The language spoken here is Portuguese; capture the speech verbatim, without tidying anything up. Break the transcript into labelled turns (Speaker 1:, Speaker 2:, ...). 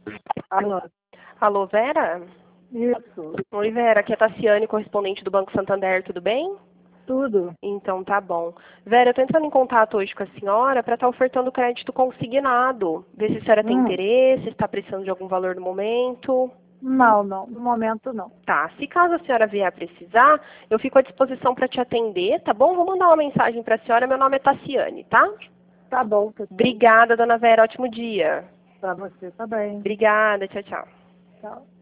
Speaker 1: Alô?
Speaker 2: Alô, Vera?
Speaker 1: Isso.
Speaker 2: Oi, Vera, aqui é a Tassiane, correspondente do Banco Santander, tudo bem?
Speaker 1: Tudo.
Speaker 2: Então tá bom. Vera, eu tô entrando em contato hoje com a senhora para estar ofertando crédito consignado. Ver se a senhora tem
Speaker 1: Hum,
Speaker 2: interesse, se está precisando de algum valor no momento.
Speaker 1: não, não. No momento, não.
Speaker 2: Tá, se caso a senhora vier a precisar, eu fico à disposição para te atender, tá bom? Vou mandar uma mensagem para a senhora, meu nome é Tassiane, tá?
Speaker 1: Tá bom, Tassiane.
Speaker 2: Obrigada, dona Vera, ótimo dia.
Speaker 1: Pra você também.
Speaker 2: Obrigada, tchau, tchau.
Speaker 1: Tchau.